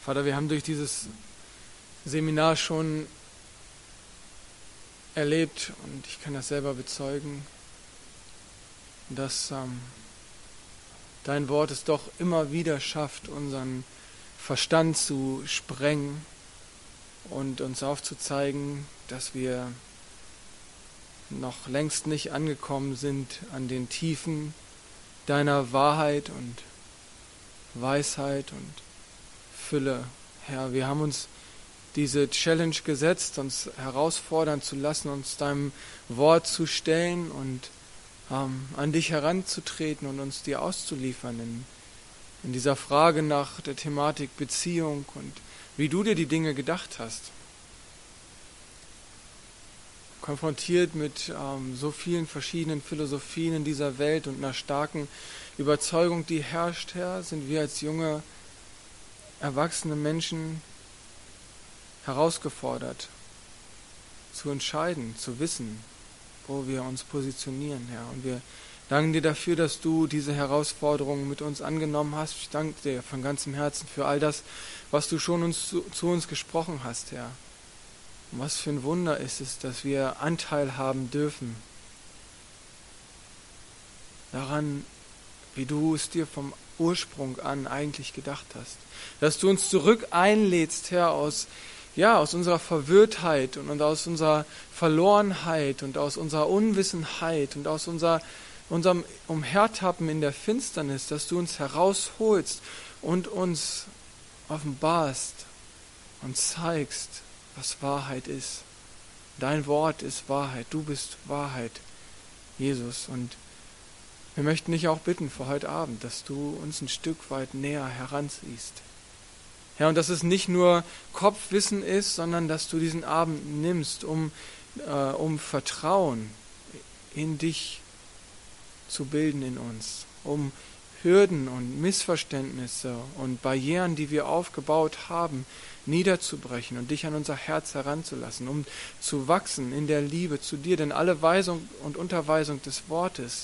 Vater, wir haben durch dieses Seminar schon erlebt, und ich kann das selber bezeugen, dass dein Wort es doch immer wieder schafft, unseren Verstand zu sprengen und uns aufzuzeigen, dass wir noch längst nicht angekommen sind an den Tiefen deiner Wahrheit und Weisheit und Fülle. Herr, wir haben uns diese Challenge gesetzt, uns herausfordern zu lassen, uns deinem Wort zu stellen und an dich heranzutreten und uns dir auszuliefern in dieser Frage nach der Thematik Beziehung und wie du dir die Dinge gedacht hast. Konfrontiert mit so vielen verschiedenen Philosophien in dieser Welt und einer starken Überzeugung, die herrscht, Herr, sind wir als junge, erwachsene Menschen herausgefordert, zu entscheiden, zu wissen, wo wir uns positionieren, Herr. Und wir danken dir dafür, dass du diese Herausforderungen mit uns angenommen hast. Ich danke dir von ganzem Herzen für all das, was du schon zu uns gesprochen hast, Herr. Und was für ein Wunder ist es, dass wir Anteil haben dürfen daran, wie du es dir vom Ursprung an eigentlich gedacht hast. Dass du uns zurück einlädst, Herr, aus unserer Verwirrtheit und aus unserer Verlorenheit und aus unserer Unwissenheit und aus unserem Umhertappen in der Finsternis, dass du uns herausholst und uns offenbarst und zeigst, was Wahrheit ist. Dein Wort ist Wahrheit, du bist Wahrheit, Jesus. Und wir möchten dich auch bitten für heute Abend, dass du uns ein Stück weit näher heranziehst. Herr, und dass es nicht nur Kopfwissen ist, sondern dass du diesen Abend nimmst, um Vertrauen in dich zu bilden in uns, um Hürden und Missverständnisse und Barrieren, die wir aufgebaut haben, niederzubrechen und dich an unser Herz heranzulassen, um zu wachsen in der Liebe zu dir. Denn alle Weisung und Unterweisung des Wortes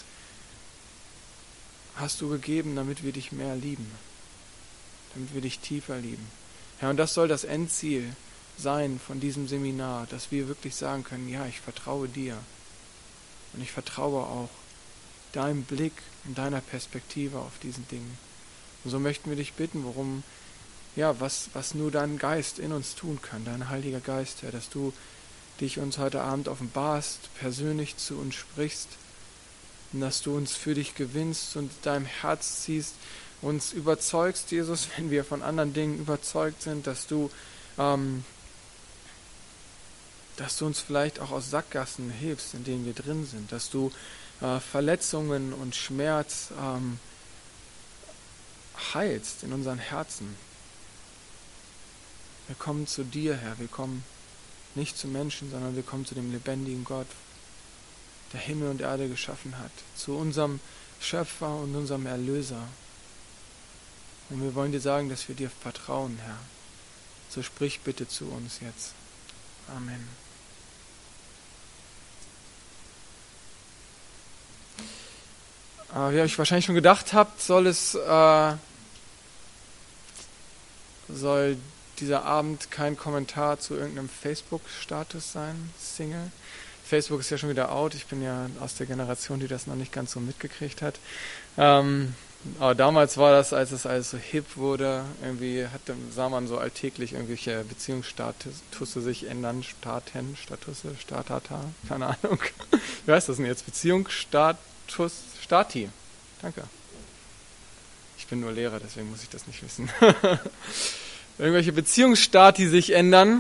hast du gegeben, damit wir dich mehr lieben, damit wir dich tiefer lieben. Herr, und das soll das Endziel sein von diesem Seminar, dass wir wirklich sagen können, ja, ich vertraue dir und ich vertraue auch deinem Blick und deiner Perspektive auf diesen Dingen. Und so möchten wir dich bitten, was nur dein Geist in uns tun kann, dein Heiliger Geist, Herr, dass du dich uns heute Abend offenbarst, persönlich zu uns sprichst, und dass du uns für dich gewinnst und deinem Herz ziehst, uns überzeugst, Jesus, wenn wir von anderen Dingen überzeugt sind, dass du uns vielleicht auch aus Sackgassen hilfst, in denen wir drin sind, dass du Verletzungen und Schmerz heilst in unseren Herzen. Wir kommen zu dir, Herr, wir kommen nicht zu Menschen, sondern wir kommen zu dem lebendigen Gott, der Himmel und Erde geschaffen hat, zu unserem Schöpfer und unserem Erlöser. Und wir wollen dir sagen, dass wir dir vertrauen, Herr. So sprich bitte zu uns jetzt. Amen. Wie ihr euch wahrscheinlich schon gedacht habt, soll dieser Abend kein Kommentar zu irgendeinem Facebook-Status sein, Single. Facebook ist ja schon wieder out, ich bin ja aus der Generation, die das noch nicht ganz so mitgekriegt hat. Aber damals war das, als es alles so hip wurde, irgendwie sah man so alltäglich irgendwelche Beziehungsstatusse sich ändern, Statata, keine Ahnung. Wie heißt das denn jetzt? Stati. Danke. Ich bin nur Lehrer, deswegen muss ich das nicht wissen. Irgendwelche Beziehungsstati sich ändern.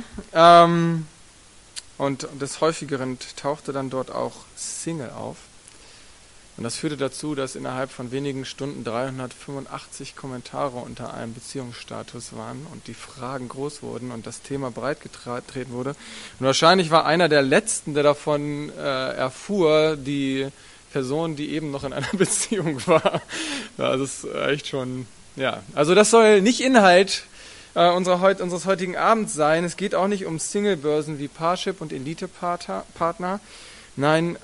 Und des Häufigeren tauchte dann dort auch Single auf. Und das führte dazu, dass innerhalb von wenigen Stunden 385 Kommentare unter einem Beziehungsstatus waren und die Fragen groß wurden und das Thema breit getreten wurde. Und wahrscheinlich war einer der Letzten, der davon erfuhr, die Person, die eben noch in einer Beziehung war. Ja, das ist echt schon, ja. Also das soll nicht Inhalt unseres heutigen Abends sein. Es geht auch nicht um Single-Börsen wie Parship und Elite-Partner. Nein,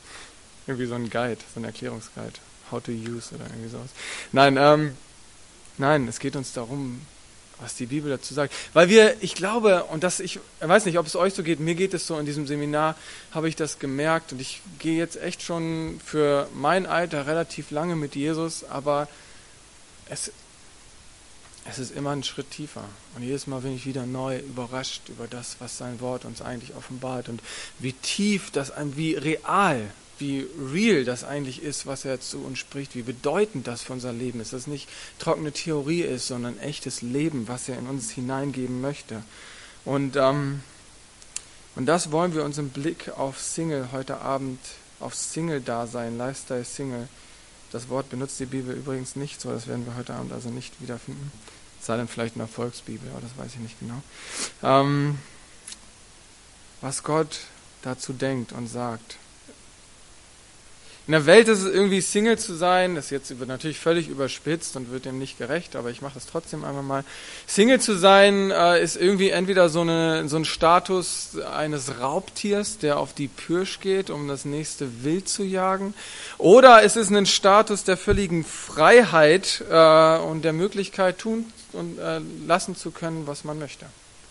irgendwie so ein Guide, so ein Erklärungsguide. How to use oder irgendwie sowas. Nein, Nein, es geht uns darum, was die Bibel dazu sagt. Weil ich glaube, ich weiß nicht, ob es euch so geht, mir geht es so, in diesem Seminar habe ich das gemerkt und ich gehe jetzt echt schon für mein Alter relativ lange mit Jesus, aber es ist immer ein Schritt tiefer. Und jedes Mal bin ich wieder neu überrascht über das, was sein Wort uns eigentlich offenbart und wie tief wie real, wie real das eigentlich ist, was er zu uns spricht, wie bedeutend das für unser Leben ist, dass es nicht trockene Theorie ist, sondern echtes Leben, was er in uns hineingeben möchte. Und das wollen wir uns im Blick auf Single heute Abend, auf Single-Dasein, Lifestyle-Single. Das Wort benutzt die Bibel übrigens nicht so, das werden wir heute Abend also nicht wiederfinden. Es sei denn vielleicht in der Volksbibel, aber das weiß ich nicht genau. Was Gott dazu denkt und sagt. In der Welt ist es irgendwie Single zu sein, das ist jetzt natürlich völlig überspitzt und wird dem nicht gerecht, aber ich mache das trotzdem einmal mal. Single zu sein ist irgendwie entweder so ein Status eines Raubtiers, der auf die Pirsch geht, um das nächste Wild zu jagen, oder es ist ein Status der völligen Freiheit und der Möglichkeit, tun und lassen zu können, was man möchte.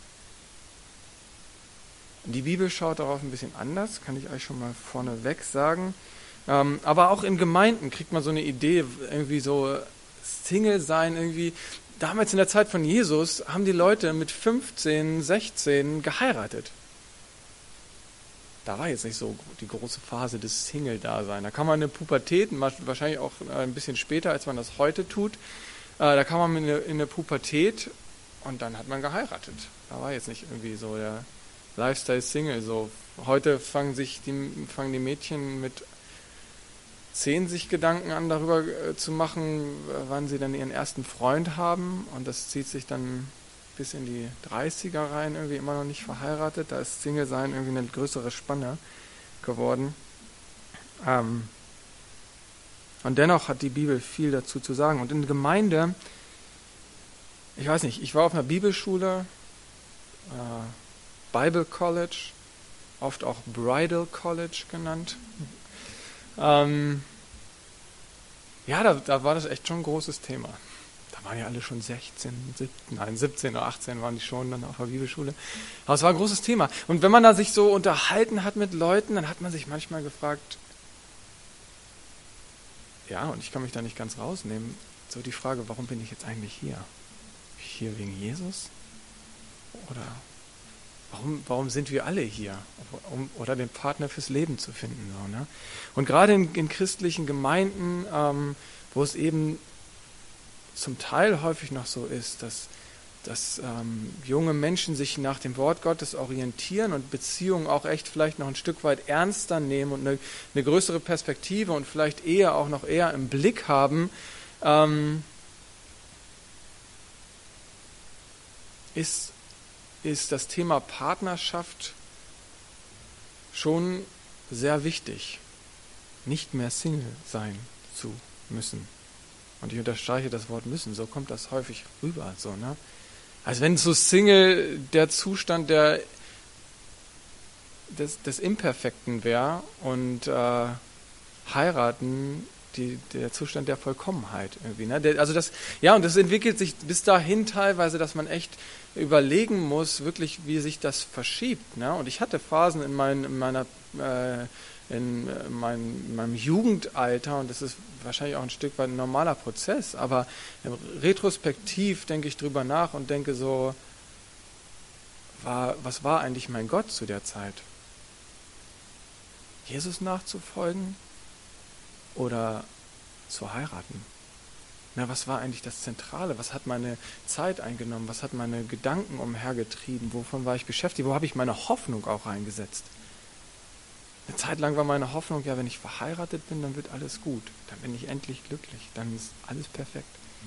Die Bibel schaut darauf ein bisschen anders, kann ich euch schon mal vorneweg sagen. Aber auch in Gemeinden kriegt man so eine Idee, irgendwie so Single sein, irgendwie. Damals in der Zeit von Jesus haben die Leute mit 15, 16 geheiratet. Da war jetzt nicht so die große Phase des Single-Dasein. Da kam man in der Pubertät, wahrscheinlich auch ein bisschen später, als man das heute tut. Da kam man in der Pubertät und dann hat man geheiratet. Da war jetzt nicht irgendwie so der Lifestyle-Single. So. Heute fangen die Mädchen mit 10 sich Gedanken an, darüber zu machen, wann sie dann ihren ersten Freund haben. Und das zieht sich dann bis in die 30er rein, irgendwie immer noch nicht verheiratet. Da ist Single-Sein irgendwie eine größere Spanne geworden. Und dennoch hat die Bibel viel dazu zu sagen. Und in der Gemeinde, ich weiß nicht, ich war auf einer Bibelschule, Bible College, oft auch Bridal College genannt. Da war das echt schon ein großes Thema. Da waren ja alle schon 17 oder 18 waren die schon dann auf der Bibelschule. Aber es war ein großes Thema. Und wenn man da sich so unterhalten hat mit Leuten, dann hat man sich manchmal gefragt, ja, und ich kann mich da nicht ganz rausnehmen, so die Frage, warum bin ich jetzt eigentlich hier? Bin ich hier wegen Jesus? Oder warum sind wir alle hier? Oder den Partner fürs Leben zu finden. So, ne? Und gerade in christlichen Gemeinden, wo es eben zum Teil häufig noch so ist, dass junge Menschen sich nach dem Wort Gottes orientieren und Beziehungen auch echt vielleicht noch ein Stück weit ernster nehmen und eine größere Perspektive und vielleicht auch noch eher im Blick haben, ist das Thema Partnerschaft schon sehr wichtig, nicht mehr Single sein zu müssen. Und ich unterstreiche das Wort müssen, so kommt das häufig rüber. So, ne? Also wenn so Single der Zustand des Imperfekten wäre und heiraten der Zustand der Vollkommenheit irgendwie. Ne? Und das entwickelt sich bis dahin teilweise, dass man echt überlegen muss, wirklich, wie sich das verschiebt. Ne? Und ich hatte Phasen in meinem Jugendalter, und das ist wahrscheinlich auch ein Stück weit ein normaler Prozess, aber retrospektiv denke ich drüber nach und denke so, was war eigentlich mein Gott zu der Zeit? Jesus nachzufolgen oder zu heiraten? Na, was war eigentlich das Zentrale? Was hat meine Zeit eingenommen? Was hat meine Gedanken umhergetrieben? Wovon war ich beschäftigt? Wo habe ich meine Hoffnung auch reingesetzt? Eine Zeit lang war meine Hoffnung, ja, wenn ich verheiratet bin, dann wird alles gut. Dann bin ich endlich glücklich. Dann ist alles perfekt.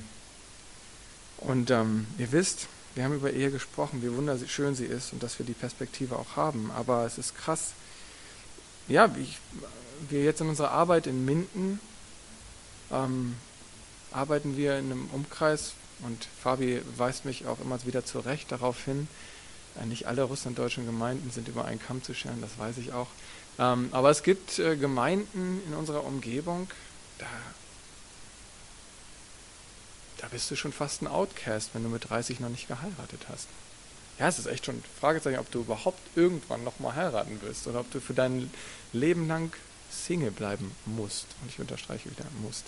Und ihr wisst, wir haben über Ehe gesprochen, wie wunderschön sie ist und dass wir die Perspektive auch haben. Aber es ist krass. Ja, wir jetzt in unserer Arbeit in Minden arbeiten wir in einem Umkreis und Fabi weist mich auch immer wieder zurecht darauf hin, nicht alle russlanddeutschen Gemeinden sind über einen Kamm zu scheren, das weiß ich auch. Aber es gibt Gemeinden in unserer Umgebung, da da bist du schon fast ein Outcast, wenn du mit 30 noch nicht geheiratet hast. Ja, es ist echt schon ein Fragezeichen, ob du überhaupt irgendwann nochmal heiraten willst oder ob du für dein Leben lang Single bleiben musst. Und ich unterstreiche wieder, musst.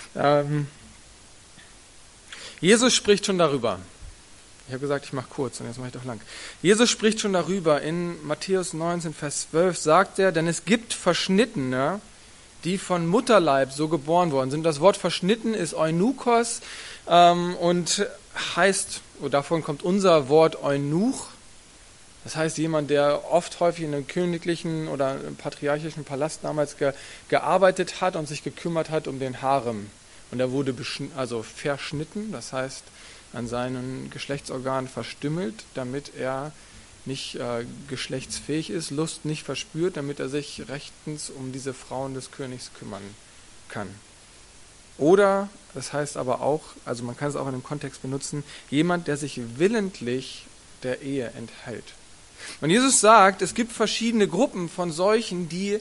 Jesus spricht schon darüber. Ich habe gesagt, ich mache kurz und jetzt mache ich doch lang. Jesus spricht schon darüber. In Matthäus 19, Vers 12 sagt er, denn es gibt Verschnittene, die von Mutterleib so geboren worden sind. Das Wort verschnitten ist Eunuchos und heißt, davon kommt unser Wort Eunuch. Das heißt, jemand, der häufig in einem königlichen oder einem patriarchischen Palast damals gearbeitet hat und sich gekümmert hat um den Harem. Und er wurde verschnitten, das heißt an seinen Geschlechtsorganen verstümmelt, damit er nicht geschlechtsfähig ist, Lust nicht verspürt, damit er sich rechtens um diese Frauen des Königs kümmern kann. Oder, das heißt aber auch, also man kann es auch in einem Kontext benutzen, jemand, der sich willentlich der Ehe enthält. Und Jesus sagt, es gibt verschiedene Gruppen von solchen, die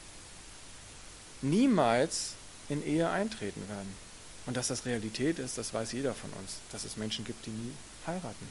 niemals in Ehe eintreten werden. Und dass das Realität ist, das weiß jeder von uns, dass es Menschen gibt, die nie heiraten.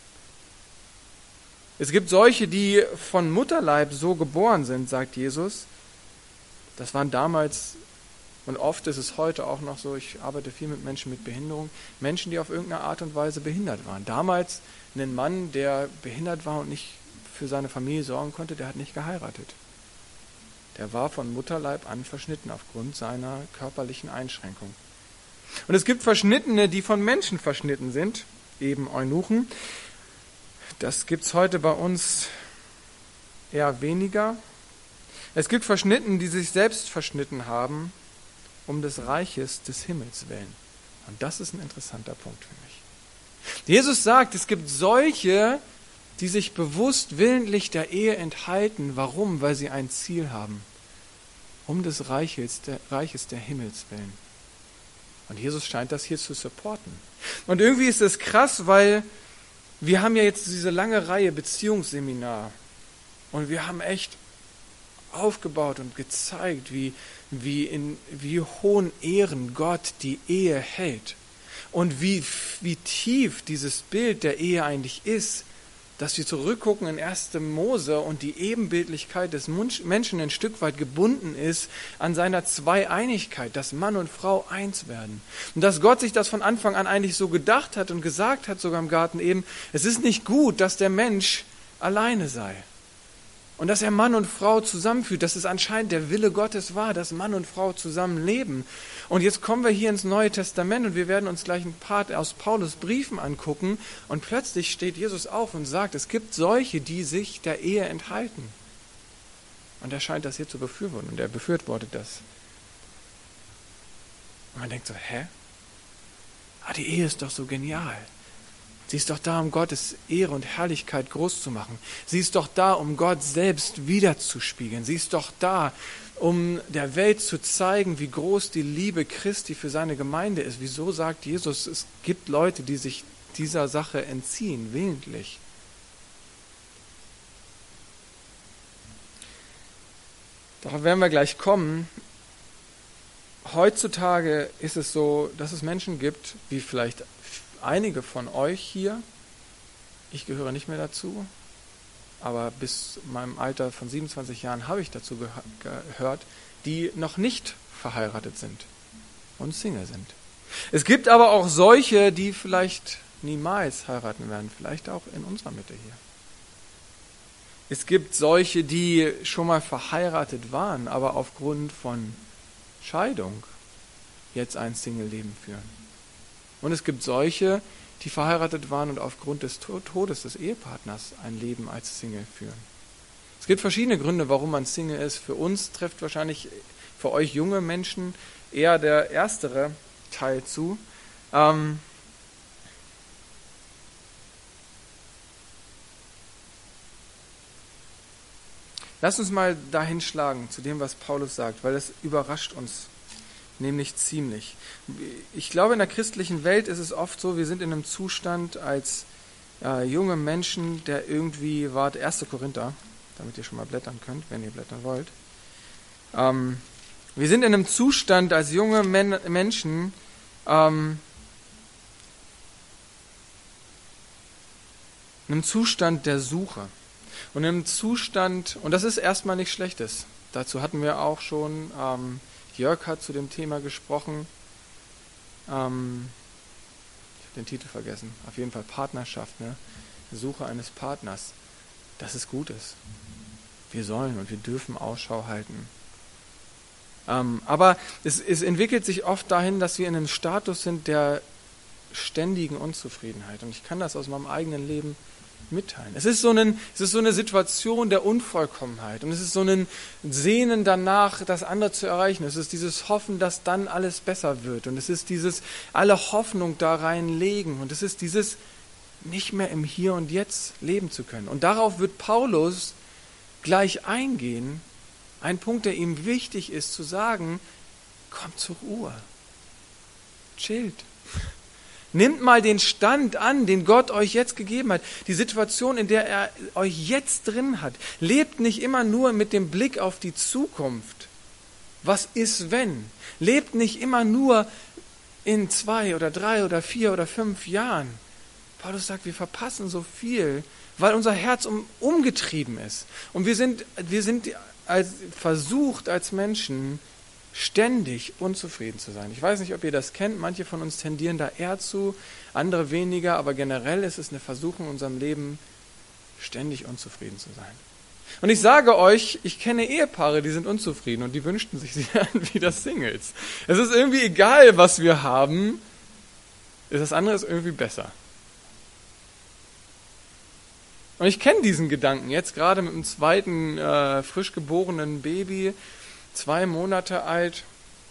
Es gibt solche, die von Mutterleib so geboren sind, sagt Jesus. Das waren damals, und oft ist es heute auch noch so, ich arbeite viel mit Menschen mit Behinderung, Menschen, die auf irgendeine Art und Weise behindert waren. Damals ein Mann, der behindert war und nicht für seine Familie sorgen konnte, der hat nicht geheiratet. Der war von Mutterleib an verschnitten aufgrund seiner körperlichen Einschränkung. Und es gibt Verschnittene, die von Menschen verschnitten sind, eben Eunuchen. Das gibt es heute bei uns eher weniger. Es gibt Verschnittene, die sich selbst verschnitten haben, um des Reiches des Himmels willen. Und das ist ein interessanter Punkt für mich. Jesus sagt, es gibt solche, die sich bewusst willentlich der Ehe enthalten. Warum? Weil sie ein Ziel haben. Um des Reiches der Himmels willen. Und Jesus scheint das hier zu supporten. Und irgendwie ist es krass, weil wir haben ja jetzt diese lange Reihe Beziehungsseminar. Und wir haben echt aufgebaut und gezeigt, wie hohen Ehren Gott die Ehe hält. Und wie tief dieses Bild der Ehe eigentlich ist, dass wir zurückgucken in 1. Mose und die Ebenbildlichkeit des Menschen ein Stück weit gebunden ist an seiner Zweieinigkeit, dass Mann und Frau eins werden. Und dass Gott sich das von Anfang an eigentlich so gedacht hat und gesagt hat, sogar im Garten eben, es ist nicht gut, dass der Mensch alleine sei. Und dass er Mann und Frau zusammenführt, dass es anscheinend der Wille Gottes war, dass Mann und Frau zusammenleben. Und jetzt kommen wir hier ins Neue Testament und wir werden uns gleich ein Part aus Paulus Briefen angucken. Und plötzlich steht Jesus auf und sagt, es gibt solche, die sich der Ehe enthalten. Und er scheint das hier zu befürworten und er befürwortet das. Und man denkt so, die Ehe ist doch so genial. Sie ist doch da, um Gottes Ehre und Herrlichkeit groß zu machen. Sie ist doch da, um Gott selbst wiederzuspiegeln. Sie ist doch da, um der Welt zu zeigen, wie groß die Liebe Christi für seine Gemeinde ist. Wieso sagt Jesus, es gibt Leute, die sich dieser Sache entziehen, willentlich? Darauf werden wir gleich kommen. Heutzutage ist es so, dass es Menschen gibt, wie vielleicht einige von euch hier, ich gehöre nicht mehr dazu, aber bis meinem Alter von 27 Jahren habe ich dazu gehört, die noch nicht verheiratet sind und Single sind. Es gibt aber auch solche, die vielleicht niemals heiraten werden, vielleicht auch in unserer Mitte hier. Es gibt solche, die schon mal verheiratet waren, aber aufgrund von Scheidung jetzt ein Single-Leben führen. Und es gibt solche, die verheiratet waren und aufgrund des Todes des Ehepartners ein Leben als Single führen. Es gibt verschiedene Gründe, warum man Single ist. Für uns trifft wahrscheinlich für euch junge Menschen eher der erstere Teil zu. Lass uns mal dahin schlagen zu dem, was Paulus sagt, weil das überrascht uns nämlich ziemlich. Ich glaube, in der christlichen Welt ist es oft so, wir sind in einem Zustand als junge Menschen, der irgendwie 1. Korinther, damit ihr schon mal blättern könnt, wenn ihr blättern wollt. Wir sind in einem Zustand als junge Menschen, in einem Zustand der Suche. Und in einem Zustand, und das ist erstmal nichts Schlechtes. Dazu hatten wir auch schon, Jörg hat zu dem Thema gesprochen. Ich habe den Titel vergessen. Auf jeden Fall Partnerschaft, ne? Suche eines Partners. Das ist Gutes. Wir sollen und wir dürfen Ausschau halten. Aber es entwickelt sich oft dahin, dass wir in einem Status sind der ständigen Unzufriedenheit. Und ich kann das aus meinem eigenen Leben mitteilen. Es ist so eine Situation der Unvollkommenheit. Und es ist so ein Sehnen danach, das andere zu erreichen. Es ist dieses Hoffen, dass dann alles besser wird. Und es ist dieses alle Hoffnung da reinlegen. Und es ist dieses nicht mehr im Hier und Jetzt leben zu können. Und darauf wird Paulus gleich eingehen. Ein Punkt, der ihm wichtig ist, zu sagen, kommt zur Ruhe. Chillt. Nimmt mal den Stand an, den Gott euch jetzt gegeben hat. Die Situation, in der er euch jetzt drin hat. Lebt nicht immer nur mit dem Blick auf die Zukunft. Was ist, wenn? Lebt nicht immer nur in 2 oder 3 oder 4 oder 5 Jahren. Paulus sagt, wir verpassen so viel, weil unser Herz umgetrieben ist. Und wir sind versucht als Menschen, ständig unzufrieden zu sein. Ich weiß nicht, ob ihr das kennt. Manche von uns tendieren da eher zu, andere weniger. Aber generell ist es eine Versuchung in unserem Leben, ständig unzufrieden zu sein. Und ich sage euch, ich kenne Ehepaare, die sind unzufrieden und die wünschten sich, sie wären wieder Singles. Es ist irgendwie egal, was wir haben. Das andere ist irgendwie besser. Und ich kenne diesen Gedanken jetzt gerade mit dem zweiten frisch geborenen Baby, 2 Monate alt.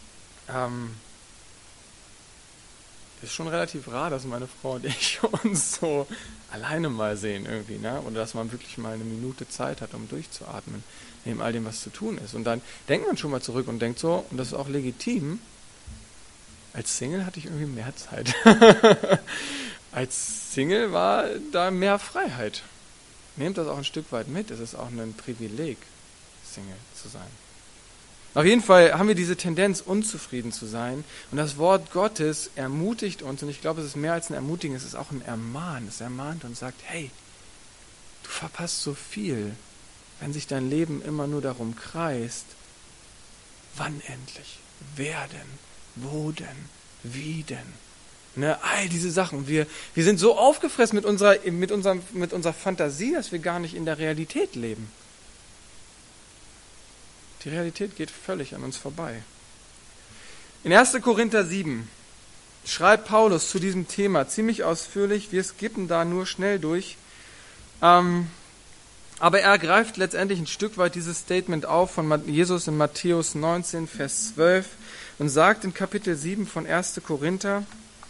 Ist schon relativ rar, dass meine Frau und ich uns so alleine mal sehen irgendwie, ne? Oder dass man wirklich mal eine Minute Zeit hat, um durchzuatmen, neben all dem, was zu tun ist. Und dann denkt man schon mal zurück und denkt so, und das ist auch legitim, als Single hatte ich irgendwie mehr Zeit. Als Single war da mehr Freiheit. Nehmt das auch ein Stück weit mit. Es ist auch ein Privileg, Single zu sein. Auf jeden Fall haben wir diese Tendenz, unzufrieden zu sein. Und das Wort Gottes ermutigt uns, und ich glaube, es ist mehr als ein Ermutigen, es ist auch ein Ermahnen. Es ermahnt und sagt, hey, du verpasst so viel, wenn sich dein Leben immer nur darum kreist, wann endlich, wer denn, wo denn, wie denn. Ne, all diese Sachen. Wir sind so aufgefressen mit unserer Fantasie, dass wir gar nicht in der Realität leben. Die Realität geht völlig an uns vorbei. In 1. Korinther 7 schreibt Paulus zu diesem Thema ziemlich ausführlich. Wir skippen da nur schnell durch. Aber er greift letztendlich ein Stück weit dieses Statement auf von Jesus in Matthäus 19, Vers 12 und sagt in Kapitel 7 von 1. Korinther,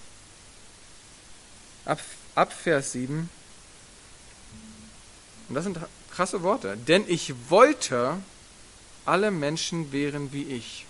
ab Vers 7, und das sind krasse Worte, denn ich wollte, alle Menschen wären wie ich.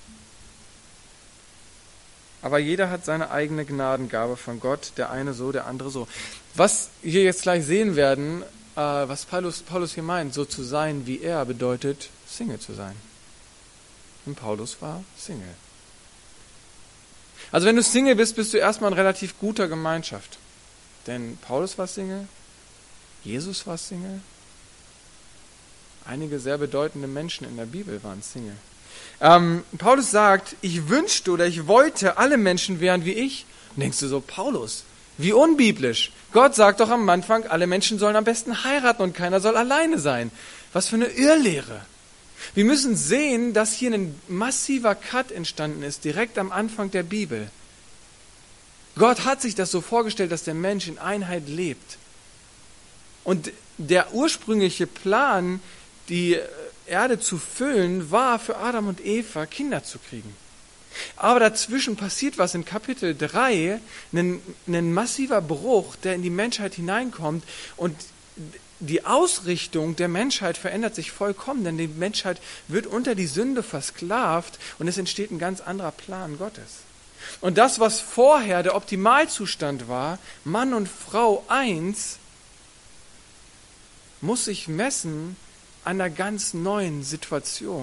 Aber jeder hat seine eigene Gnadengabe von Gott, der eine so, der andere so. Was wir jetzt gleich sehen werden, was Paulus hier meint, so zu sein wie er, bedeutet Single zu sein. Und Paulus war Single. Also wenn du Single bist, bist du erstmal in relativ guter Gemeinschaft. Denn Paulus war Single, Jesus war Single, einige sehr bedeutende Menschen in der Bibel waren Single. Paulus sagt, ich wünschte oder ich wollte, alle Menschen wären wie ich. Und denkst du so, Paulus, wie unbiblisch. Gott sagt doch am Anfang, alle Menschen sollen am besten heiraten und keiner soll alleine sein. Was für eine Irrlehre. Wir müssen sehen, dass hier ein massiver Cut entstanden ist, direkt am Anfang der Bibel. Gott hat sich das so vorgestellt, dass der Mensch in Einheit lebt. Und der ursprüngliche Plan, die Erde zu füllen, war für Adam und Eva, Kinder zu kriegen. Aber dazwischen passiert was in Kapitel 3, ein massiver Bruch, der in die Menschheit hineinkommt und die Ausrichtung der Menschheit verändert sich vollkommen, denn die Menschheit wird unter die Sünde versklavt und es entsteht ein ganz anderer Plan Gottes. Und das, was vorher der Optimalzustand war, Mann und Frau eins, muss sich messen an einer ganz neuen Situation.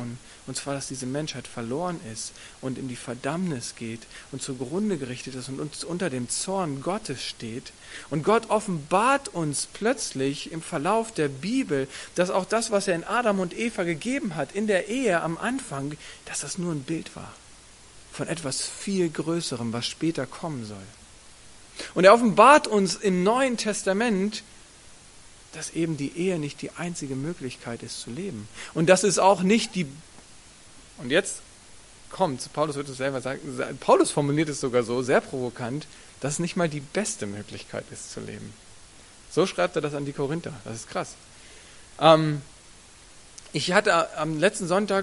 Und zwar, dass diese Menschheit verloren ist und in die Verdammnis geht und zugrunde gerichtet ist und uns unter dem Zorn Gottes steht. Und Gott offenbart uns plötzlich im Verlauf der Bibel, dass auch das, was er in Adam und Eva gegeben hat, in der Ehe am Anfang, dass das nur ein Bild war von etwas viel Größerem, was später kommen soll. Und er offenbart uns im Neuen Testament, dass eben die Ehe nicht die einzige Möglichkeit ist zu leben. Und das ist auch nicht die... Und jetzt kommt, Paulus wird es selber sagen, Paulus formuliert es sogar so, sehr provokant, dass es nicht mal die beste Möglichkeit ist zu leben. So schreibt er das an die Korinther. Das ist krass. Ich hatte am letzten Sonntag,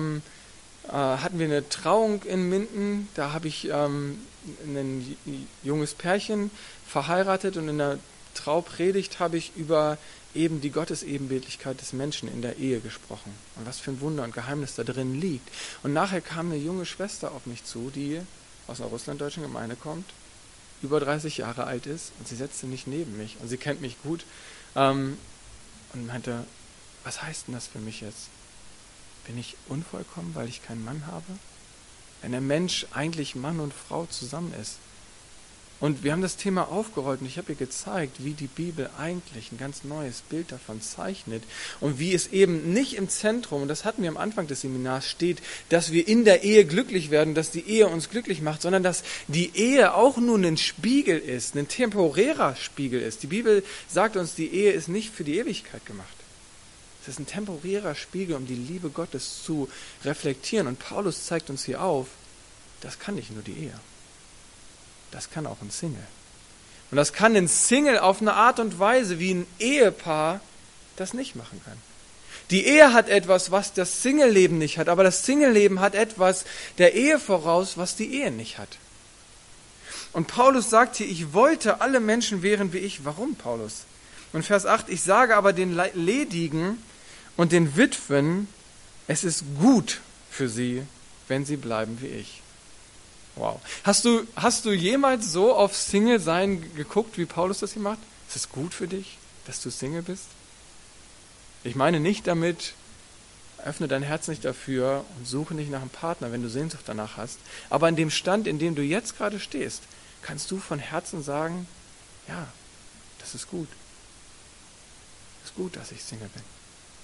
hatten wir eine Trauung in Minden. Da habe ich ein junges Pärchen verheiratet und in der Traupredigt habe ich über eben die Gottesebenbildlichkeit des Menschen in der Ehe gesprochen und was für ein Wunder und Geheimnis da drin liegt. Und nachher kam eine junge Schwester auf mich zu, die aus einer russlanddeutschen Gemeinde kommt, über 30 Jahre alt ist, und sie setzte sich neben mich und sie kennt mich gut und meinte, was heißt denn das für mich jetzt? Bin ich unvollkommen, weil ich keinen Mann habe? Wenn der Mensch eigentlich Mann und Frau zusammen ist. Und wir haben das Thema aufgerollt und ich habe ihr gezeigt, wie die Bibel eigentlich ein ganz neues Bild davon zeichnet und wie es eben nicht im Zentrum, und das hatten wir am Anfang des Seminars, steht, dass wir in der Ehe glücklich werden, dass die Ehe uns glücklich macht, sondern dass die Ehe auch nur ein Spiegel ist, ein temporärer Spiegel ist. Die Bibel sagt uns, die Ehe ist nicht für die Ewigkeit gemacht. Es ist ein temporärer Spiegel, um die Liebe Gottes zu reflektieren. Und Paulus zeigt uns hier auf, das kann nicht nur die Ehe. Das kann auch ein Single. Und das kann ein Single auf eine Art und Weise, wie ein Ehepaar das nicht machen kann. Die Ehe hat etwas, was das Single-Leben nicht hat, aber das Single-Leben hat etwas der Ehe voraus, was die Ehe nicht hat. Und Paulus sagt hier, ich wollte, alle Menschen wären wie ich. Warum, Paulus? Und Vers 8, ich sage aber den Ledigen und den Witwen, es ist gut für sie, wenn sie bleiben wie ich. Wow. Hast du jemals so auf Single-Sein geguckt, wie Paulus das hier macht? Ist es gut für dich, dass du Single bist? Ich meine nicht damit, öffne dein Herz nicht dafür und suche nicht nach einem Partner, wenn du Sehnsucht danach hast. Aber in dem Stand, in dem du jetzt gerade stehst, kannst du von Herzen sagen, ja, das ist gut. Es ist gut, dass ich Single bin.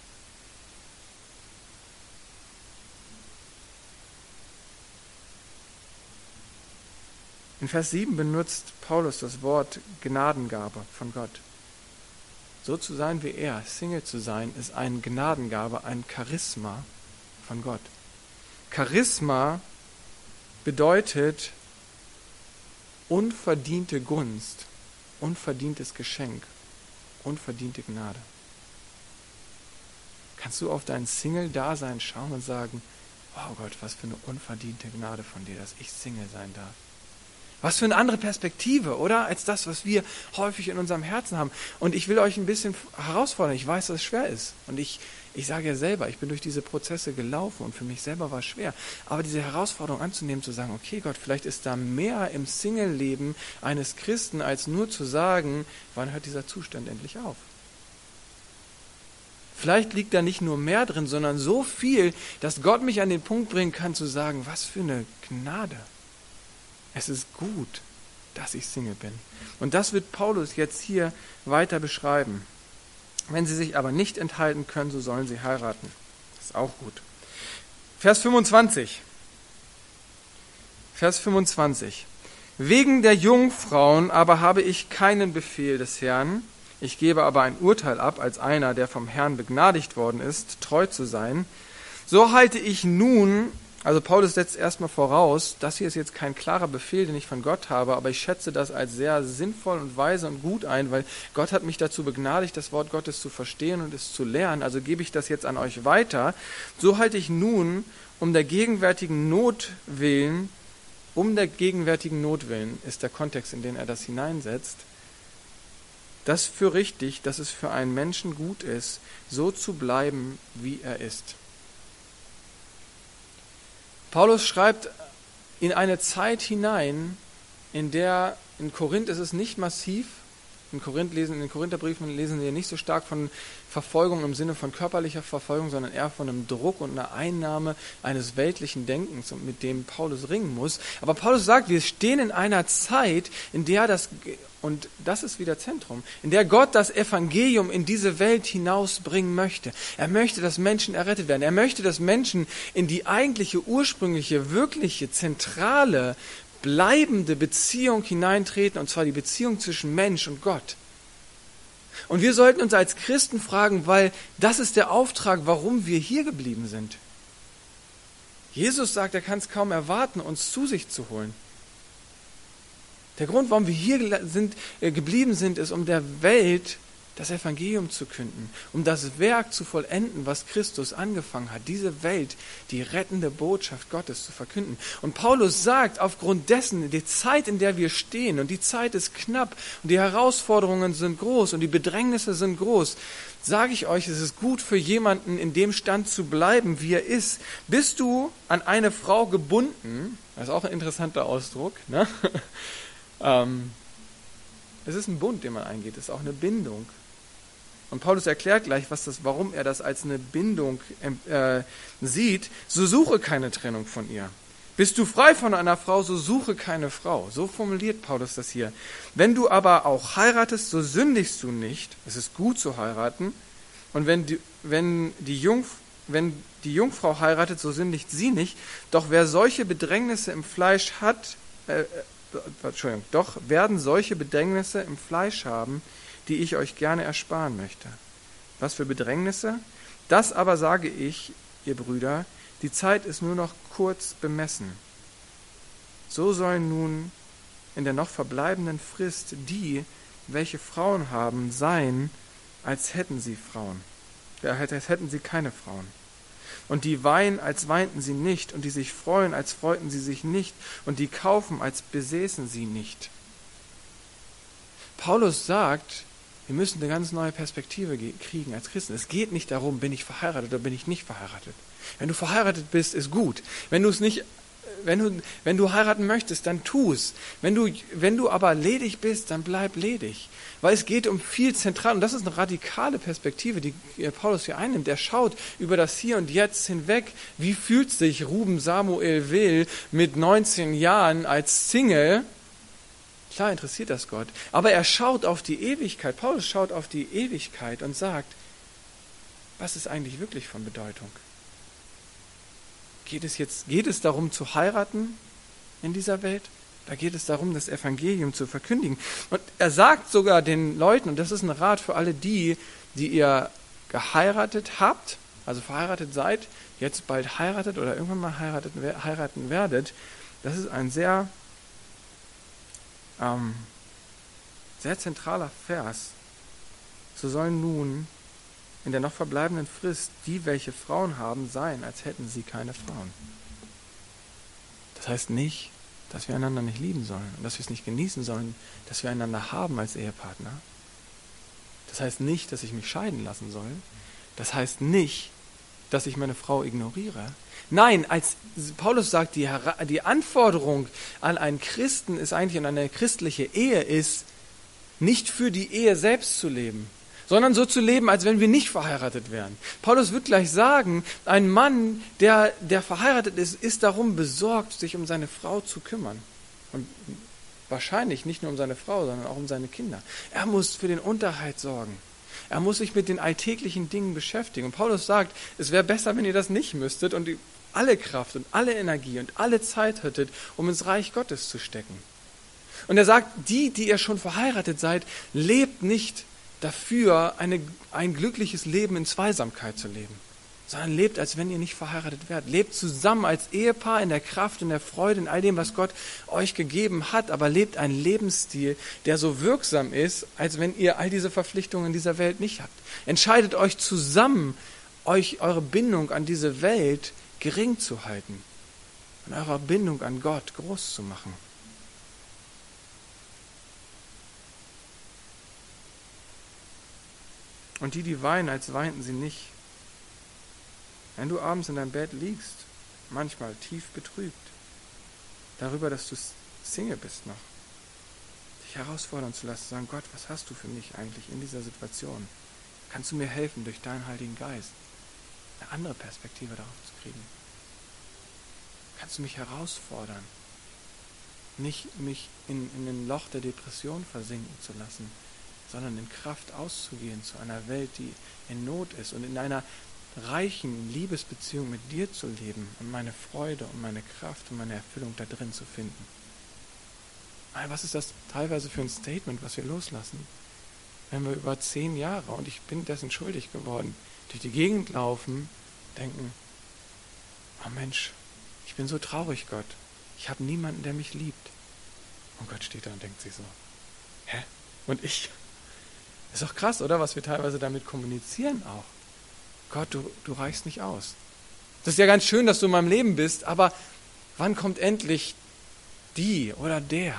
In Vers 7 benutzt Paulus das Wort Gnadengabe von Gott. So zu sein wie er, Single zu sein, ist eine Gnadengabe, ein Charisma von Gott. Charisma bedeutet unverdiente Gunst, unverdientes Geschenk, unverdiente Gnade. Kannst du auf dein Single-Dasein schauen und sagen, oh Gott, was für eine unverdiente Gnade von dir, dass ich Single sein darf. Was für eine andere Perspektive, oder? Als das, was wir häufig in unserem Herzen haben. Und ich will euch ein bisschen herausfordern. Ich weiß, dass es schwer ist. Und ich sage ja selber, ich bin durch diese Prozesse gelaufen und für mich selber war es schwer. Aber diese Herausforderung anzunehmen, zu sagen, okay Gott, vielleicht ist da mehr im Single-Leben eines Christen, als nur zu sagen, wann hört dieser Zustand endlich auf? Vielleicht liegt da nicht nur mehr drin, sondern so viel, dass Gott mich an den Punkt bringen kann, zu sagen, was für eine Gnade. Es ist gut, dass ich Single bin. Und das wird Paulus jetzt hier weiter beschreiben. Wenn sie sich aber nicht enthalten können, so sollen sie heiraten. Das ist auch gut. Vers 25. Wegen der Jungfrauen aber habe ich keinen Befehl des Herrn. Ich gebe aber ein Urteil ab, als einer, der vom Herrn begnadigt worden ist, treu zu sein. So halte ich nun... Also Paulus setzt erstmal voraus, das hier ist jetzt kein klarer Befehl, den ich von Gott habe, aber ich schätze das als sehr sinnvoll und weise und gut ein, weil Gott hat mich dazu begnadigt, das Wort Gottes zu verstehen und es zu lernen, also gebe ich das jetzt an euch weiter. So halte ich nun um der gegenwärtigen Not willen ist der Kontext, in den er das hineinsetzt, das für richtig, dass es für einen Menschen gut ist, so zu bleiben, wie er ist. Paulus schreibt in eine Zeit hinein, in der in Korinth ist es nicht massiv, in den Korintherbriefen lesen wir nicht so stark von Verfolgung im Sinne von körperlicher Verfolgung, sondern eher von einem Druck und einer Einnahme eines weltlichen Denkens, mit dem Paulus ringen muss. Aber Paulus sagt, wir stehen in einer Zeit, in der und das ist wieder Zentrum, in der Gott das Evangelium in diese Welt hinausbringen möchte. Er möchte, dass Menschen errettet werden. Er möchte, dass Menschen in die eigentliche, ursprüngliche, wirkliche, zentrale, bleibende Beziehung hineintreten, und zwar die Beziehung zwischen Mensch und Gott. Und wir sollten uns als Christen fragen, weil das ist der Auftrag, warum wir hier geblieben sind. Jesus sagt, er kann es kaum erwarten, uns zu sich zu holen. Der Grund, warum wir hier geblieben sind, ist, um der Welt das Evangelium zu künden, um das Werk zu vollenden, was Christus angefangen hat, diese Welt, die rettende Botschaft Gottes zu verkünden. Und Paulus sagt, aufgrund dessen, die Zeit, in der wir stehen, und die Zeit ist knapp, und die Herausforderungen sind groß, und die Bedrängnisse sind groß, sage ich euch, es ist gut für jemanden, in dem Stand zu bleiben, wie er ist. Bist du an eine Frau gebunden, das ist auch ein interessanter Ausdruck, ne? Es ist ein Bund, den man eingeht, es ist auch eine Bindung. Und Paulus erklärt gleich, warum er das als eine Bindung sieht. So suche keine Trennung von ihr. Bist du frei von einer Frau, so suche keine Frau. So formuliert Paulus das hier. Wenn du aber auch heiratest, so sündigst du nicht. Es ist gut zu heiraten. Und wenn die Jungfrau heiratet, so sündigt sie nicht. Doch wer solche Bedrängnisse im Fleisch hat, doch werden solche Bedrängnisse im Fleisch haben, die ich euch gerne ersparen möchte. Was für Bedrängnisse? Das aber sage ich, ihr Brüder, die Zeit ist nur noch kurz bemessen. So sollen nun in der noch verbleibenden Frist die, welche Frauen haben, sein, als hätten sie keine Frauen. Und die weinen, als weinten sie nicht, und die sich freuen, als freuten sie sich nicht, und die kaufen, als besäßen sie nicht. Paulus sagt, wir müssen eine ganz neue Perspektive kriegen als Christen. Es geht nicht darum, bin ich verheiratet oder bin ich nicht verheiratet. Wenn du verheiratet bist, ist gut. Wenn du heiraten möchtest, dann tu es. Wenn du aber ledig bist, dann bleib ledig. Weil es geht um viel zentral, und das ist eine radikale Perspektive, die Paulus hier einnimmt. Er schaut über das Hier und Jetzt hinweg. Wie fühlt sich Ruben Samuel Will mit 19 Jahren als Single? Klar interessiert das Gott. Aber er schaut auf die Ewigkeit. Paulus schaut auf die Ewigkeit und sagt, was ist eigentlich wirklich von Bedeutung? Geht es darum zu heiraten in dieser Welt? Da geht es darum, das Evangelium zu verkündigen. Und er sagt sogar den Leuten, und das ist ein Rat für alle die ihr geheiratet habt, also verheiratet seid, jetzt bald heiratet oder irgendwann mal heiraten werdet, das ist ein sehr zentraler Vers. So sollen nun in der noch verbleibenden Frist die, welche Frauen haben, sein, als hätten sie keine Frauen. Das heißt nicht, dass wir einander nicht lieben sollen und dass wir es nicht genießen sollen, dass wir einander haben als Ehepartner. Das heißt nicht, dass ich mich scheiden lassen soll. Das heißt nicht, dass ich meine Frau ignoriere. Nein, als Paulus sagt, die Anforderung an einen Christen ist eigentlich, an eine christliche Ehe ist, nicht für die Ehe selbst zu leben, sondern so zu leben, als wenn wir nicht verheiratet wären. Paulus wird gleich sagen, ein Mann, der verheiratet ist darum besorgt, sich um seine Frau zu kümmern. Und wahrscheinlich nicht nur um seine Frau, sondern auch um seine Kinder. Er muss für den Unterhalt sorgen. Er muss sich mit den alltäglichen Dingen beschäftigen. Und Paulus sagt, es wäre besser, wenn ihr das nicht müsstet und alle Kraft und alle Energie und alle Zeit hättet, um ins Reich Gottes zu stecken. Und er sagt, die ihr schon verheiratet seid, lebt nicht dafür, ein glückliches Leben in Zweisamkeit zu leben, sondern lebt, als wenn ihr nicht verheiratet wärt. Lebt zusammen als Ehepaar in der Kraft, in der Freude, in all dem, was Gott euch gegeben hat, aber lebt einen Lebensstil, der so wirksam ist, als wenn ihr all diese Verpflichtungen in dieser Welt nicht habt. Entscheidet euch zusammen, eure Bindung an diese Welt gering zu halten und eure Bindung an Gott groß zu machen. Und die weinen, als weinten sie nicht. Wenn du abends in deinem Bett liegst, manchmal tief betrübt, darüber, dass du Single bist noch, dich herausfordern zu lassen, sagen, Gott, was hast du für mich eigentlich in dieser Situation? Kannst du mir helfen, durch deinen Heiligen Geist eine andere Perspektive darauf zu kriegen? Kannst du mich herausfordern, nicht mich in ein Loch der Depression versinken zu lassen, sondern in Kraft auszugehen zu einer Welt, die in Not ist und in einer reichen Liebesbeziehung mit dir zu leben und meine Freude und meine Kraft und meine Erfüllung da drin zu finden. Was ist das teilweise für ein Statement, was wir loslassen? Wenn wir über 10 Jahre, und ich bin dessen schuldig geworden, durch die Gegend laufen, denken, oh Mensch, ich bin so traurig, Gott. Ich habe niemanden, der mich liebt. Und Gott steht da und denkt sich so, hä? Und ich? Ist doch krass, oder? Was wir teilweise damit kommunizieren auch. Gott, du reichst nicht aus. Das ist ja ganz schön, dass du in meinem Leben bist, aber wann kommt endlich die oder der?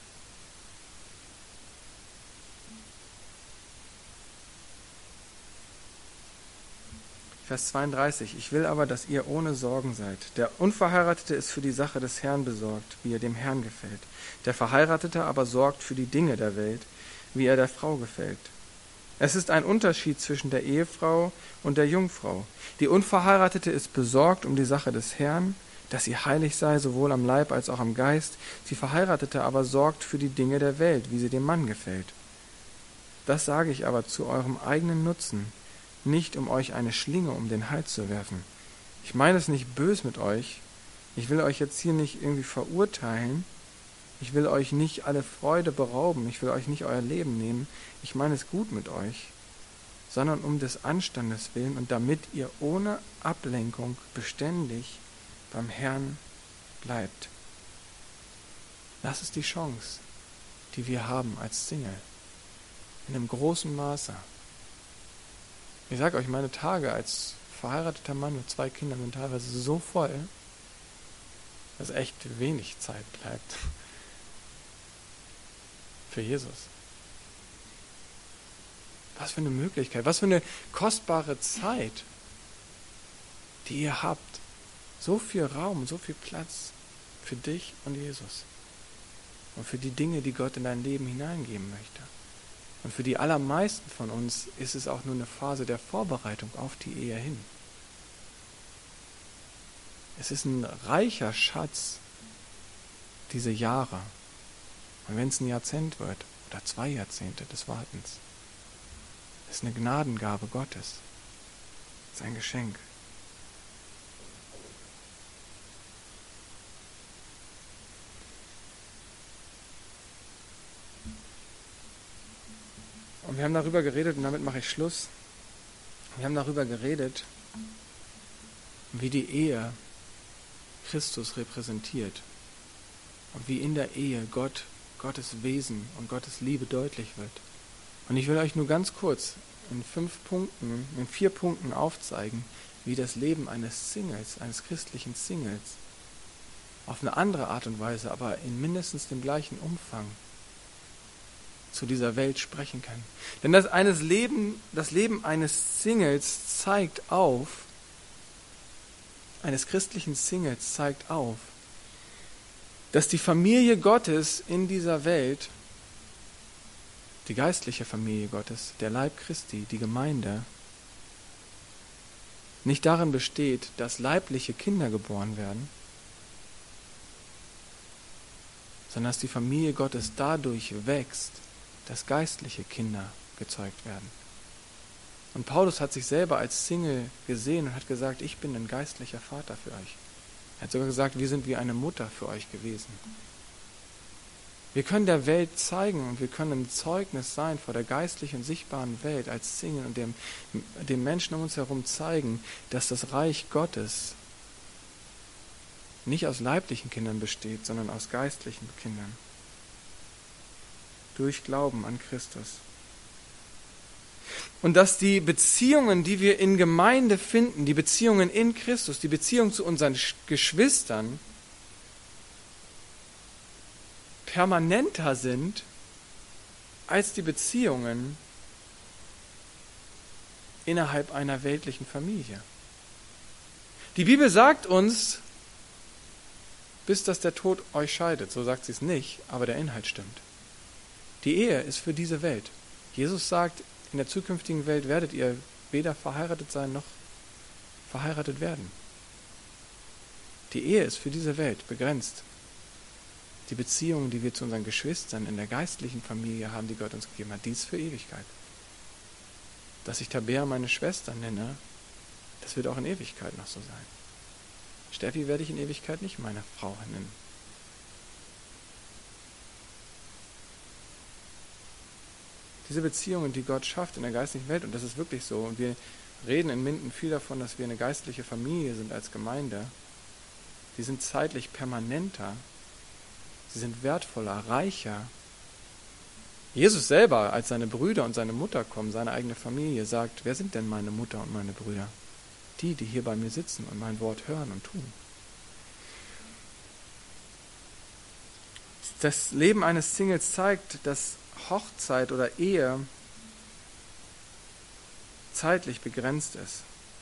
Vers 32. Ich will aber, dass ihr ohne Sorgen seid. Der Unverheiratete ist für die Sache des Herrn besorgt, wie er dem Herrn gefällt. Der Verheiratete aber sorgt für die Dinge der Welt, wie er der Frau gefällt. Es ist ein Unterschied zwischen der Ehefrau und der Jungfrau. Die Unverheiratete ist besorgt um die Sache des Herrn, dass sie heilig sei, sowohl am Leib als auch am Geist. Die Verheiratete aber sorgt für die Dinge der Welt, wie sie dem Mann gefällt. Das sage ich aber zu eurem eigenen Nutzen, nicht um euch eine Schlinge um den Hals zu werfen. Ich meine es nicht bös mit euch. Ich will euch jetzt hier nicht irgendwie verurteilen. Ich will euch nicht alle Freude berauben. Ich will euch nicht euer Leben nehmen. Ich meine es gut mit euch, sondern um des Anstandes willen und damit ihr ohne Ablenkung beständig beim Herrn bleibt. Das ist die Chance, die wir haben als Single. In einem großen Maße. Ich sage euch, meine Tage als verheirateter Mann mit 2 Kindern sind teilweise so voll, dass echt wenig Zeit bleibt für Jesus. Was für eine Möglichkeit, was für eine kostbare Zeit, die ihr habt. So viel Raum, so viel Platz für dich und Jesus. Und für die Dinge, die Gott in dein Leben hineingeben möchte. Und für die allermeisten von uns ist es auch nur eine Phase der Vorbereitung auf die Ehe hin. Es ist ein reicher Schatz, diese Jahre. Und wenn es ein Jahrzehnt wird, oder 2 Jahrzehnte des Wartens, ist eine Gnadengabe Gottes. Es ist ein Geschenk. Und wir haben darüber geredet, und damit mache ich Schluss. Wir haben darüber geredet, wie die Ehe Christus repräsentiert. Und wie in der Ehe Gottes Wesen und Gottes Liebe deutlich wird. Und ich will euch nur ganz kurz in 4 Punkten aufzeigen, wie das Leben eines Singles, eines christlichen Singles, auf eine andere Art und Weise, aber in mindestens dem gleichen Umfang zu dieser Welt sprechen kann. Denn das Leben eines Singles zeigt auf, eines christlichen Singles zeigt auf, dass die Familie Gottes in dieser Welt, die geistliche Familie Gottes, der Leib Christi, die Gemeinde, nicht darin besteht, dass leibliche Kinder geboren werden, sondern dass die Familie Gottes dadurch wächst, dass geistliche Kinder gezeugt werden. Und Paulus hat sich selber als Single gesehen und hat gesagt, ich bin ein geistlicher Vater für euch. Er hat sogar gesagt, wir sind wie eine Mutter für euch gewesen. Wir können der Welt zeigen und wir können ein Zeugnis sein vor der geistlichen und sichtbaren Welt als Single und dem Menschen um uns herum zeigen, dass das Reich Gottes nicht aus leiblichen Kindern besteht, sondern aus geistlichen Kindern. Durch Glauben an Christus. Und dass die Beziehungen, die wir in Gemeinde finden, die Beziehungen in Christus, die Beziehung zu unseren Geschwistern, permanenter sind als die Beziehungen innerhalb einer weltlichen Familie. Die Bibel sagt uns, bis dass der Tod euch scheidet, so sagt sie es nicht, aber der Inhalt stimmt. Die Ehe ist für diese Welt. Jesus sagt, in der zukünftigen Welt werdet ihr weder verheiratet sein noch verheiratet werden. Die Ehe ist für diese Welt begrenzt. Die Beziehungen, die wir zu unseren Geschwistern in der geistlichen Familie haben, die Gott uns gegeben hat, die ist für Ewigkeit. Dass ich Tabea meine Schwester nenne, das wird auch in Ewigkeit noch so sein. Steffi werde ich in Ewigkeit nicht meine Frau nennen. Diese Beziehungen, die Gott schafft in der geistlichen Welt, und das ist wirklich so, und wir reden in Minden viel davon, dass wir eine geistliche Familie sind als Gemeinde, die sind zeitlich permanenter, sie sind wertvoller, reicher. Jesus selber, als seine Brüder und seine Mutter kommen, seine eigene Familie, sagt, wer sind denn meine Mutter und meine Brüder? Die hier bei mir sitzen und mein Wort hören und tun. Das Leben eines Singles zeigt, dass Hochzeit oder Ehe zeitlich begrenzt ist.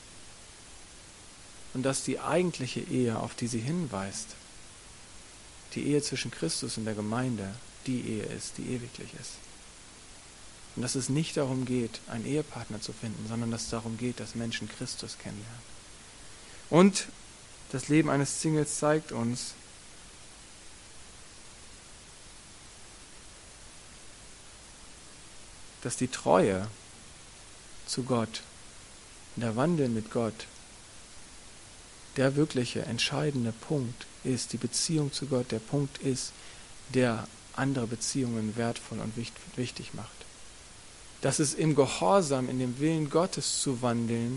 Und dass die eigentliche Ehe, auf die sie hinweist, die Ehe zwischen Christus und der Gemeinde, die Ehe ist, die ewiglich ist. Und dass es nicht darum geht, einen Ehepartner zu finden, sondern dass es darum geht, dass Menschen Christus kennenlernen. Und das Leben eines Singles zeigt uns, dass die Treue zu Gott, der Wandel mit Gott, der wirkliche entscheidende Punkt ist, die Beziehung zu Gott, der Punkt ist, der andere Beziehungen wertvoll und wichtig macht. Dass es im Gehorsam, in dem Willen Gottes zu wandeln,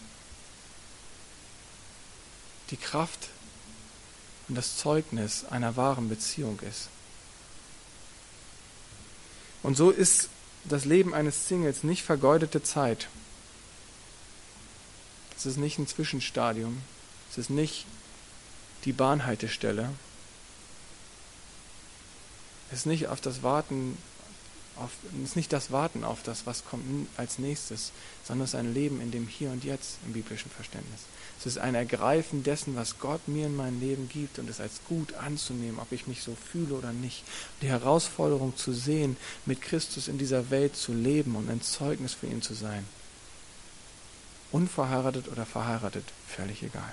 die Kraft und das Zeugnis einer wahren Beziehung ist. Und so ist das Leben eines Singles nicht vergeudete Zeit. Es ist nicht ein Zwischenstadium. Es ist nicht die Bahnhaltestelle. Es ist nicht das Warten auf das, was kommt als nächstes, sondern es ist ein Leben in dem Hier und Jetzt im biblischen Verständnis. Es ist ein Ergreifen dessen, was Gott mir in mein Leben gibt und es als gut anzunehmen, ob ich mich so fühle oder nicht. Die Herausforderung zu sehen, mit Christus in dieser Welt zu leben und ein Zeugnis für ihn zu sein. Unverheiratet oder verheiratet, völlig egal.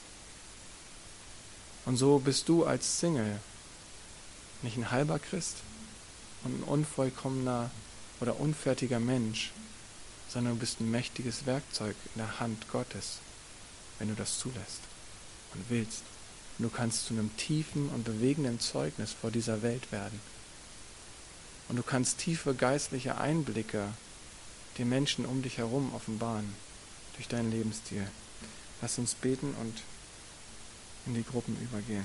Und so bist du als Single nicht ein halber Christ und ein unvollkommener oder unfertiger Mensch, sondern du bist ein mächtiges Werkzeug in der Hand Gottes, wenn du das zulässt und willst. Und du kannst zu einem tiefen und bewegenden Zeugnis vor dieser Welt werden. Und du kannst tiefe geistliche Einblicke den Menschen um dich herum offenbaren durch deinen Lebensstil. Lass uns beten und in die Gruppen übergehen.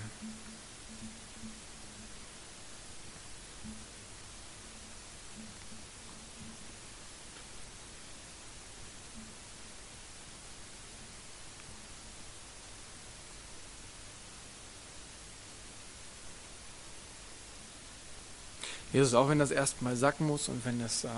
Jesus, auch wenn das erstmal sacken muss und wenn das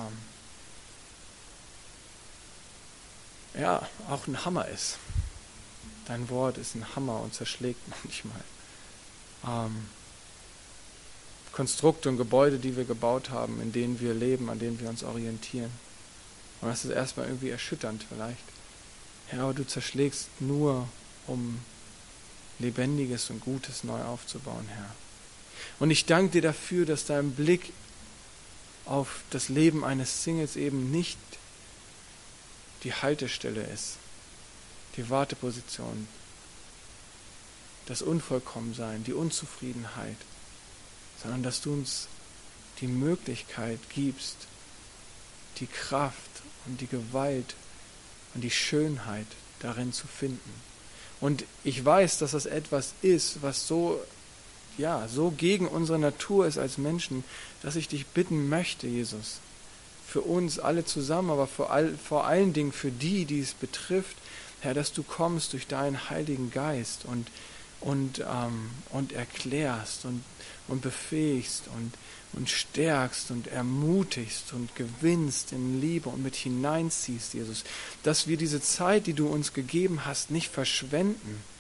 auch ein Hammer ist. Dein Wort ist ein Hammer und zerschlägt manchmal. Konstrukte und Gebäude, die wir gebaut haben, in denen wir leben, an denen wir uns orientieren. Und das ist erstmal irgendwie erschütternd vielleicht. Ja, aber du zerschlägst nur, um Lebendiges und Gutes neu aufzubauen, Herr. Und ich danke dir dafür, dass dein Blick auf das Leben eines Singles eben nicht die Haltestelle ist, die Warteposition, das Unvollkommensein, die Unzufriedenheit, sondern dass du uns die Möglichkeit gibst, die Kraft und die Gewalt und die Schönheit darin zu finden. Und ich weiß, dass das etwas ist, was so gegen unsere Natur ist als Menschen, dass ich dich bitten möchte, Jesus, für uns alle zusammen, aber vor allen Dingen für die es betrifft, Herr, dass du kommst durch deinen Heiligen Geist und erklärst und befähigst und stärkst und ermutigst und gewinnst in Liebe und mit hineinziehst, Jesus, dass wir diese Zeit, die du uns gegeben hast, nicht verschwenden,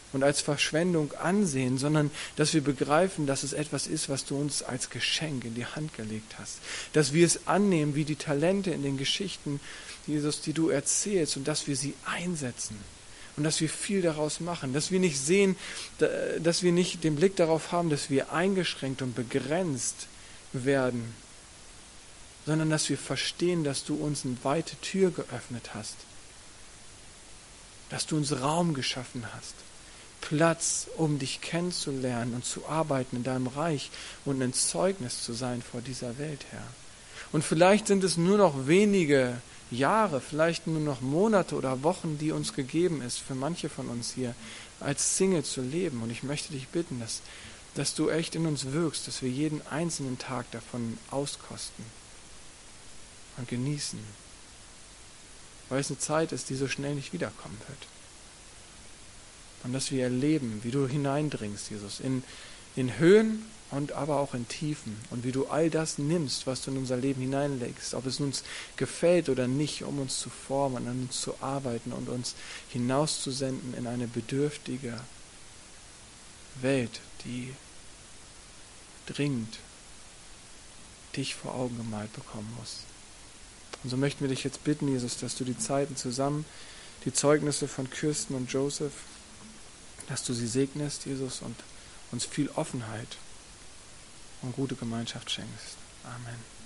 und als Verschwendung ansehen, sondern dass wir begreifen, dass es etwas ist, was du uns als Geschenk in die Hand gelegt hast. Dass wir es annehmen wie die Talente in den Geschichten, Jesus, die du erzählst, und dass wir sie einsetzen und dass wir viel daraus machen. Dass wir nicht sehen, dass wir nicht den Blick darauf haben, dass wir eingeschränkt und begrenzt werden, sondern dass wir verstehen, dass du uns eine weite Tür geöffnet hast. Dass du uns Raum geschaffen hast. Platz, um dich kennenzulernen und zu arbeiten in deinem Reich und ein Zeugnis zu sein vor dieser Welt, Herr. Und vielleicht sind es nur noch wenige Jahre, vielleicht nur noch Monate oder Wochen, die uns gegeben ist, für manche von uns hier als Single zu leben. Und ich möchte dich bitten, dass du echt in uns wirkst, dass wir jeden einzelnen Tag davon auskosten und genießen, weil es eine Zeit ist, die so schnell nicht wiederkommen wird. Und dass wir erleben, wie du hineindringst, Jesus, in Höhen und aber auch in Tiefen. Und wie du all das nimmst, was du in unser Leben hineinlegst, ob es uns gefällt oder nicht, um uns zu formen, an uns zu arbeiten und uns hinauszusenden in eine bedürftige Welt, die dringend dich vor Augen gemalt bekommen muss. Und so möchten wir dich jetzt bitten, Jesus, dass du die Zeiten zusammen, die Zeugnisse von Kirsten und Joseph, dass du sie segnest, Jesus, und uns viel Offenheit und gute Gemeinschaft schenkst. Amen.